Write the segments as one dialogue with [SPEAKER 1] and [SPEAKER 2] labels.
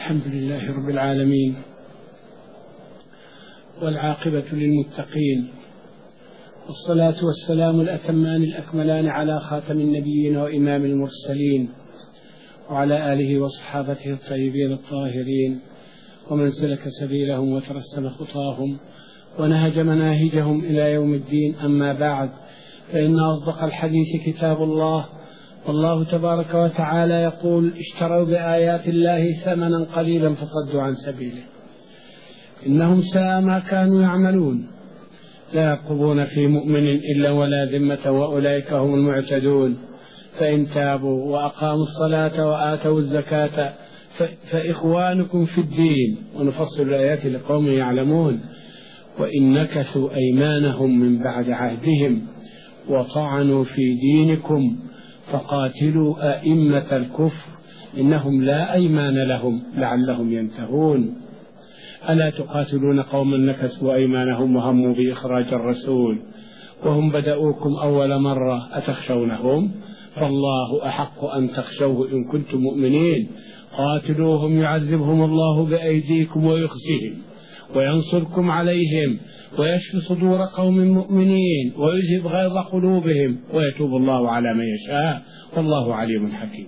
[SPEAKER 1] الحمد لله رب العالمين، والعاقبة للمتقين، والصلاة والسلام الأتمان الأكملان على خاتم النبيين وإمام المرسلين، وعلى آله وصحابته الطيبين الطاهرين، ومن سلك سبيلهم وترسم خطاهم ونهج مناهجهم إلى يوم الدين. أما بعد، فإن أصدق الحديث كتاب الله، والله تبارك وتعالى يقول: اشتروا بآيات الله ثمنا قليلا فصدوا عن سبيله إنهم ساء ما كانوا يعملون، لا يرقبون في مؤمن إلا ولا ذمة وأولئك هم المعتدون، فإن تابوا وأقاموا الصلاة وآتوا الزكاة فإخوانكم في الدين، ونفصل الآيات لقوم يعلمون، وإن نكثوا أيمانهم من بعد عهدهم وطعنوا في دينكم فقاتلوا أئمة الكفر إنهم لا أيمان لهم لعلهم ينتهون. ألا تقاتلون قوما نكثوا أيمانهم وهموا بإخراج الرسول وهم بدأوكم أول مرة أتخشونهم؟ فالله أحق أن تخشوه إن كنتم مؤمنين. قاتلوهم يعذبهم الله بأيديكم ويخزهم وينصركم عليهم ويشفي صدور قوم مؤمنين ويذهب غيظ قلوبهم ويتوب الله على من يشاء، والله عليم حكيم.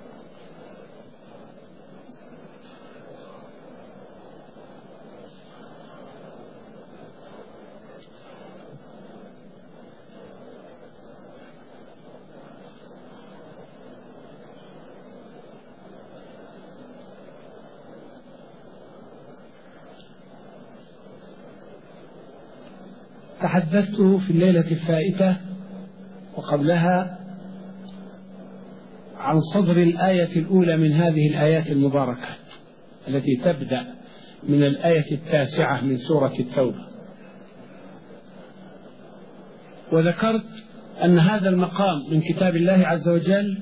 [SPEAKER 1] تحدثت في الليلة الفائتة وقبلها عن صدر الآية الأولى من هذه الآيات المباركة التي تبدأ من الآية 9 من سورة التوبة، وذكرت أن هذا المقام من كتاب الله عز وجل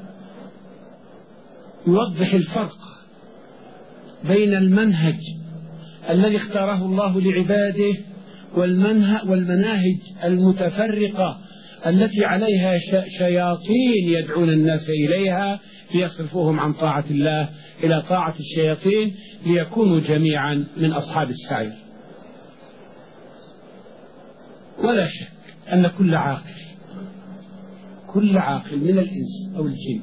[SPEAKER 1] يوضح الفرق بين المنهج الذي اختاره الله لعباده والمناهج المتفرقة التي عليها شياطين يدعون الناس إليها ليصرفوهم عن طاعة الله إلى طاعة الشياطين ليكونوا جميعا من أصحاب السعير. ولا شك أن كل عاقل من الإنس أو الجن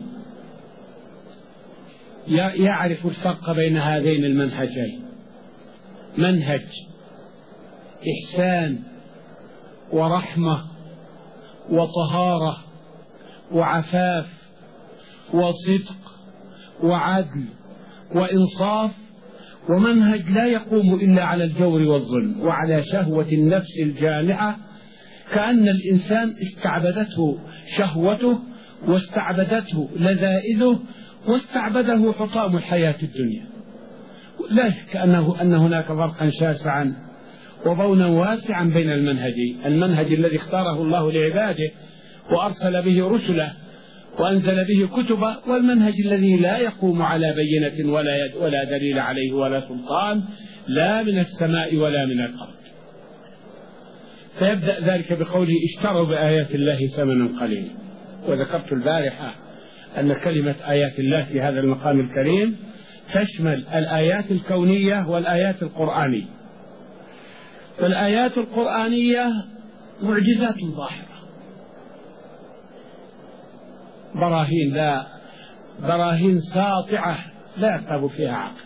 [SPEAKER 1] يعرف الفرق بين هذين المنهجين: منهج إحسان ورحمة وطهارة وعفاف وصدق وعدل وإنصاف، ومنهج لا يقوم إلا على الجور والظلم وعلى شهوة النفس الجامعة، كأن الإنسان استعبدته شهوته واستعبدته لذائذه واستعبده حطام الحياة الدنيا. لا شك أن هناك فرقا شاسعا وبونا واسعا بين المنهج الذي اختاره الله لعباده وأرسل به رسله وأنزل به كتبه، والمنهج الذي لا يقوم على بينة ولا دليل عليه ولا سلطان، لا من السماء ولا من الأرض. فيبدأ ذلك بقوله: اشتروا بآيات الله ثمنا قليلا. وذكرت البارحة أن كلمة آيات الله في هذا المقام الكريم تشمل الآيات الكونية والآيات القرآنية. فالآيات القرآنية معجزات ظاهرة، براهين ساطعة لا يرتاب فيها عقل.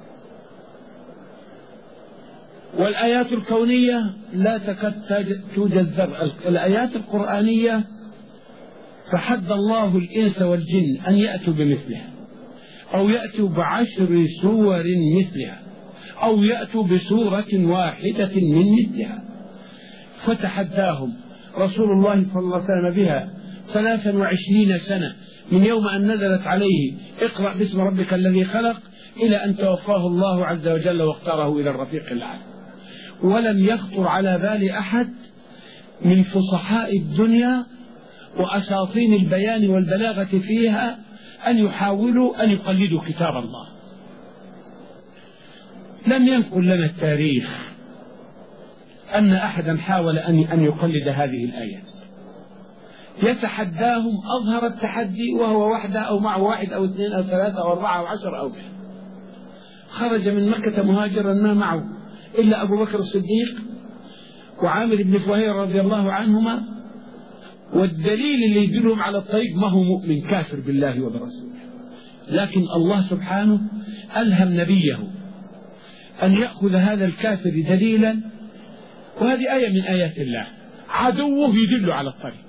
[SPEAKER 1] والآيات الكونية لا تكاد توجد ذر. الآيات القرآنية فحد الله الإنس والجن أن يأتوا بمثلها، أو يأتوا ب10 سور مثلها، أو يأتوا بسورة واحدة من مثلها. فتحداهم رسول الله صلى الله عليه وسلم بها 23 سنة من يوم أن نزلت عليه: اقرأ باسم ربك الذي خلق، إلى أن توفاه الله عز وجل واختاره إلى الرفيق الأعلى. ولم يخطر على بال أحد من فصحاء الدنيا وأساطين البيان والبلاغة فيها أن يحاولوا أن يقلدوا كتاب الله. لم ينقل لنا التاريخ أن أحدا حاول أن يقلد هذه الآيات. يتحداهم أظهر التحدي وهو وحده أو معه 1 أو 2 أو 3 أو 4 أو 10 أو 100. خرج من مكة مهاجرا ما معه إلا أبو بكر الصديق وعامر بن فهير رضي الله عنهما، والدليل اللي يدلهم على الطريق ما هو مؤمن كافر بالله وبرسوله، لكن الله سبحانه ألهم نبيه أن يأخذ هذا الكافر دليلا، وهذه آية من آيات الله. عدوه يدل على الطريق،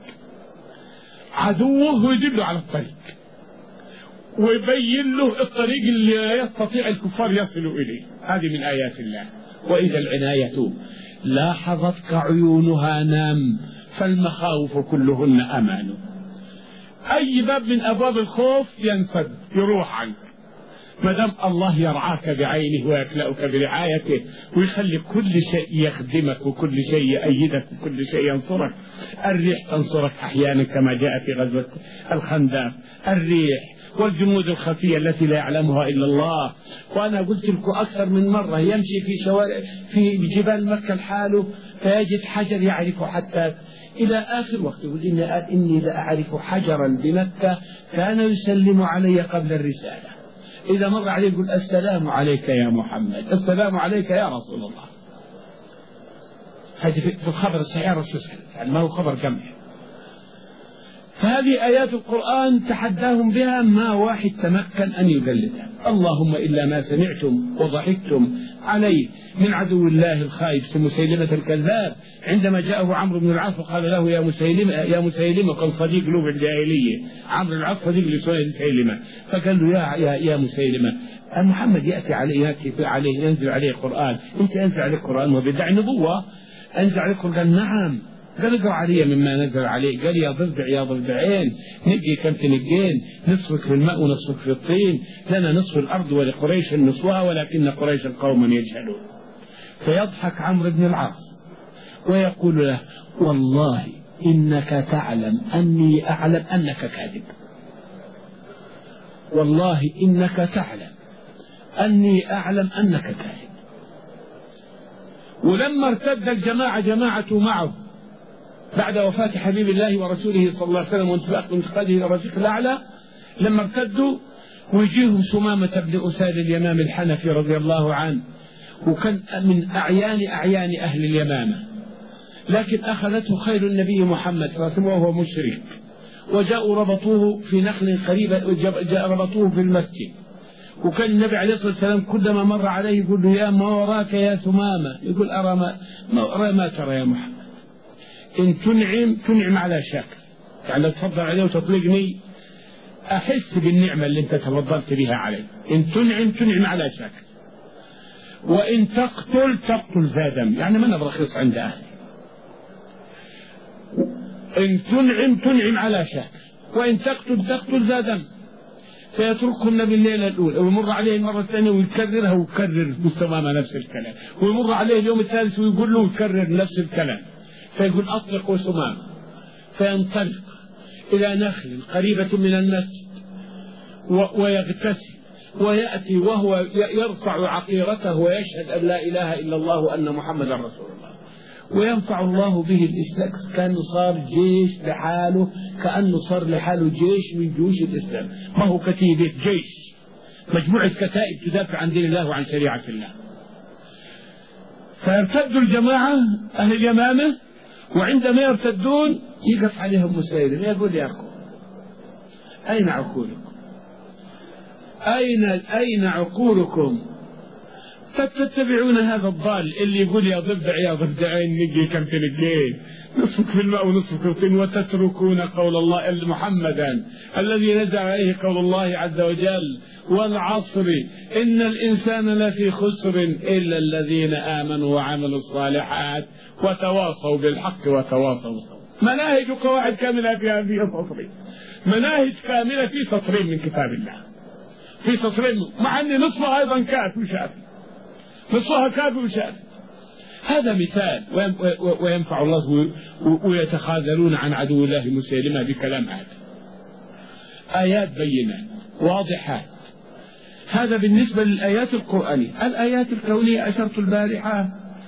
[SPEAKER 1] عدوه يدل على الطريق ويبين له الطريق اللي لا يستطيع الكفار يصلوا إليه. هذه من آيات الله. وإذا العناية لاحظتك عيونها نام، فالمخاوف كلهن أمان. أي باب من أبواب الخوف ينسد يروح عنك ما دام الله يرعاك بعينه ويكلأك برعايته، ويخلي كل شيء يخدمك وكل شيء يأيدك وكل شيء ينصرك. الريح تنصرك أحيانا كما جاء في غزوة الخندق، الريح والجنود الخفية التي لا يعلمها إلا الله. وأنا قلت لكم أكثر من مرة، يمشي في شوارع في جبال مكة لحاله فيجد حجر يعرف حتى إلى آخر وقت. يقول إني لأعرف حجرا بمكة كان يسلم علي قبل الرسالة، إذا مر عليه يقول السلام عليك يا محمد، السلام عليك يا رسول الله. هذه في الخبر الصحيح الرسول يعني ما هو خبر جمع. فهذه آيات القرآن تحداهم بها ما واحد تمكن أن يقلدها. اللهم إلا ما سمعتم وضحكتم عليه من عدو الله الخائف مسيلمة الكذاب، عندما جاءه عمرو بن العاص وقال له يا مسيلمة كان صديق له في الجاهلية، عمرو بن العاص صديق لسيلمة، فقال له يا مسيلمة محمد يأتي عليه ينزل عليه قرآن، أنت أنزل عليه قرآن وبدع نبوة، أنزل عليه قرآن. نعم. قال اقرأ علي مما نزل عليه. قال يا ضفدعين نقي كم تنقين، نصفك في الماء ونصفك في الطين، لنا نصف الأرض ولقريش نصفها ولكن قريش قوما يجهلون. فيضحك عمرو بن العاص ويقول له والله إنك تعلم أني أعلم أنك كاذب، والله إنك تعلم أني أعلم أنك كاذب. ولما ارتد الجماعة جماعة معه بعد وفاة حبيب الله ورسوله صلى الله عليه وسلم وانتقاله إلى الرفيق الأعلى، لما ارتدوا ويجيهم سمامة بن أساد اليمامي الحنفي رضي الله عنه، وكان من أعيان أهل اليمامة، لكن أخذته خير النبي محمد صلى الله عليه وسلم وهو مشرك، وجاءوا ربطوه في نخل قريبة، ربطوه في المسجد. وكان النبي عليه الصلاة والسلام كلما مر عليه يقول له يا ما وراك يا ثمامة، يقول أرى ما ترى يا محمد، إن تنعم على شكر، يعني لو تفضل عليه وتطلقني أحس بالنعمة اللي أنت تفضلت بها علي. إن تنعم على شكر، وإن تقتل ذا دم، يعني ما نبغى رخيص عند أهلي. إن تنعم على شكر، وإن تقتل ذا دم. فيتركه النبي الليلة الأولى ويمر عليه المرة الثانية ويكررها ويكرر بالتمام نفس الكلام، ويمر عليه اليوم الثالث ويقول له ويكرر نفس الكلام، فيقول أطلق وسمام. فينطلق إلى نخل قريبة من المسجد ويغتسل ويأتي وهو يرفع عقيرته ويشهد أن لا إله إلا الله وأن محمدا رسول الله، وينفع الله به الإسلام. كأنه صار جيش لحاله، كأنه صار لحاله جيش من جيوش الإسلام، ما هو كتيبة، جيش، مجموعة كتائب تدافع عن دين الله وعن شريعة الله. فيرتدوا الجماعة أهل اليمامة، وعندما يرتدون يقف عليهم مسيلم يقول يا أخو أين عقولكم؟ أين عقولكم؟ فتتبعون هذا الضال اللي يقول يا ضفدعين نجي كم تنجين، نصفك في الماء ونصفك في الطين، وتتركون قول الله محمدا الذي نزل عليه قول الله عز وجل والعصر إن الإنسان لفي خسر إلا الذين آمنوا وعملوا الصالحات وتواصوا بالحق وتواصوا بالصبر. مناهج قواعد كاملة في هذه سطرين، مناهج كاملة في سطرين من كتاب الله، في سطرين، مع أن نصفها أيضا كافي وشافي، نصفها كافي وشافي. هذا مثال. وينفع الله ويتخاذلون عن عدو الله مسيلمة بكلام هذا. آيات بينات واضحات. هذا بالنسبة للآيات القرآنية. الآيات الكونية أشرت البارحة